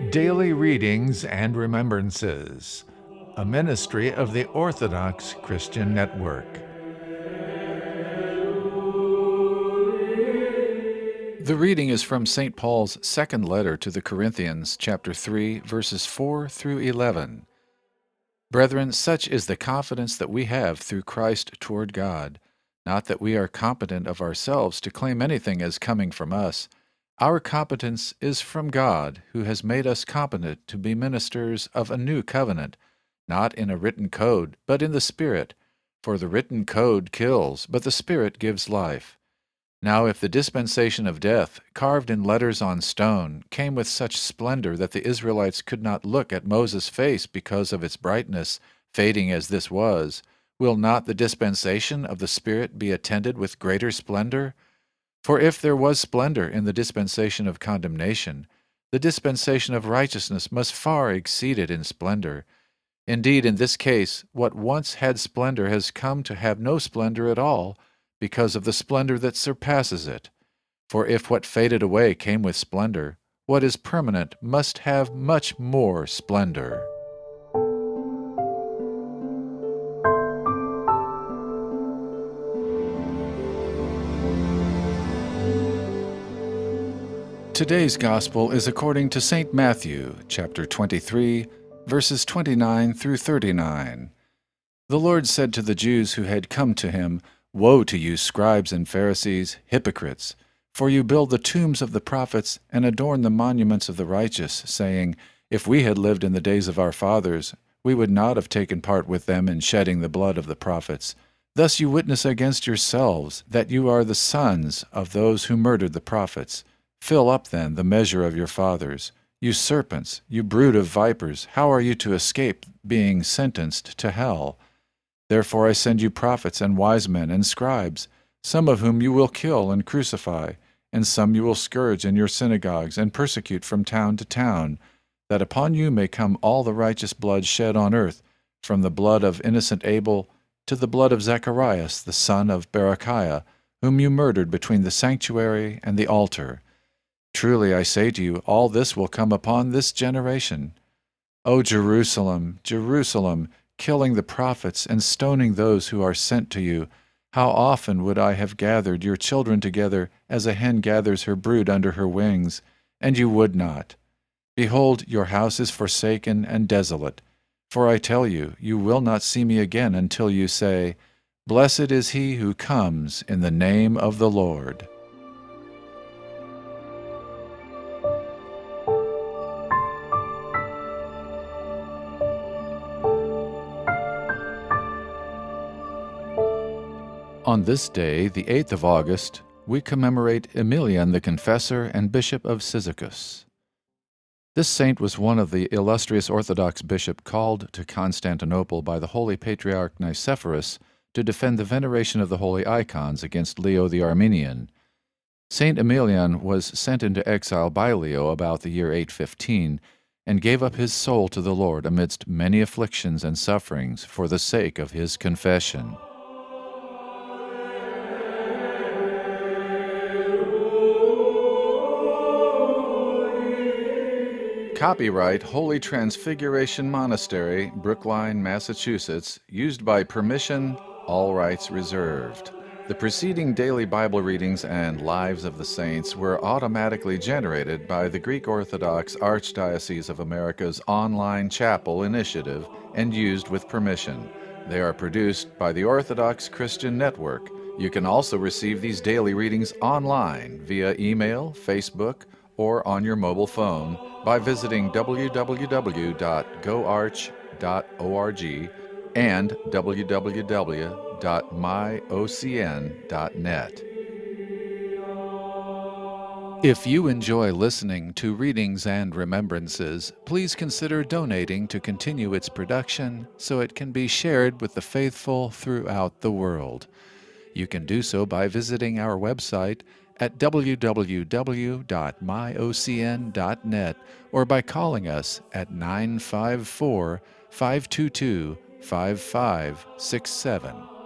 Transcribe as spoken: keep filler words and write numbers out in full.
Daily Readings and Remembrances, a ministry of the Orthodox Christian Network. The reading is from Saint Paul's second letter to the Corinthians, chapter three, verses four through eleven. Brethren, such is the confidence that we have through Christ toward God, not that we are competent of ourselves to claim anything as coming from us. Our competence is from God, who has made us competent to be ministers of a new covenant, not in a written code, but in the Spirit. For the written code kills, but the Spirit gives life. Now if the dispensation of death, carved in letters on stone, came with such splendor that the Israelites could not look at Moses' face because of its brightness, fading as this was, will not the dispensation of the Spirit be attended with greater splendor? For if there was splendor in the dispensation of condemnation, the dispensation of righteousness must far exceed it in splendor. Indeed, in this case, what once had splendor has come to have no splendor at all, because of the splendor that surpasses it. For if what faded away came with splendor, what is permanent must have much more splendor. Today's Gospel is according to Saint Matthew, chapter twenty-three, verses twenty-nine through thirty-nine. The Lord said to the Jews who had come to him, "Woe to you, scribes and Pharisees, hypocrites! For you build the tombs of the prophets and adorn the monuments of the righteous, saying, If we had lived in the days of our fathers, we would not have taken part with them in shedding the blood of the prophets. Thus you witness against yourselves that you are the sons of those who murdered the prophets. Fill up, then, the measure of your fathers. You serpents, you brood of vipers, how are you to escape being sentenced to hell? Therefore I send you prophets and wise men and scribes, some of whom you will kill and crucify, and some you will scourge in your synagogues and persecute from town to town, that upon you may come all the righteous blood shed on earth, from the blood of innocent Abel to the blood of Zacharias the son of Berechiah, whom you murdered between the sanctuary and the altar. Truly I say to you, all this will come upon this generation. O Jerusalem, Jerusalem, killing the prophets and stoning those who are sent to you, how often would I have gathered your children together as a hen gathers her brood under her wings, and you would not. Behold, your house is forsaken and desolate. For I tell you, you will not see me again until you say, Blessed is he who comes in the name of the Lord. On this day, the eighth of August, we commemorate Emilian the Confessor and Bishop of Cyzicus. This saint was one of the illustrious Orthodox bishop called to Constantinople by the Holy Patriarch Nicephorus to defend the veneration of the holy icons against Leo the Armenian. Saint Emilian was sent into exile by Leo about the year eight fifteen and gave up his soul to the Lord amidst many afflictions and sufferings for the sake of his confession. Copyright Holy Transfiguration Monastery, Brookline, Massachusetts, used by permission, all rights reserved. The preceding daily Bible readings and Lives of the Saints were automatically generated by the Greek Orthodox Archdiocese of America's online chapel initiative and used with permission. They are produced by the Orthodox Christian Network. You can also receive these daily readings online via email, Facebook, or on your mobile phone by visiting w w w dot go arch dot org and w w w dot my o c n dot net. If you enjoy listening to Readings and Remembrances, please consider donating to continue its production so it can be shared with the faithful throughout the world. You can do so by visiting our website at w w w dot my o c n dot net or by calling us at nine five four, five two two, five five six seven.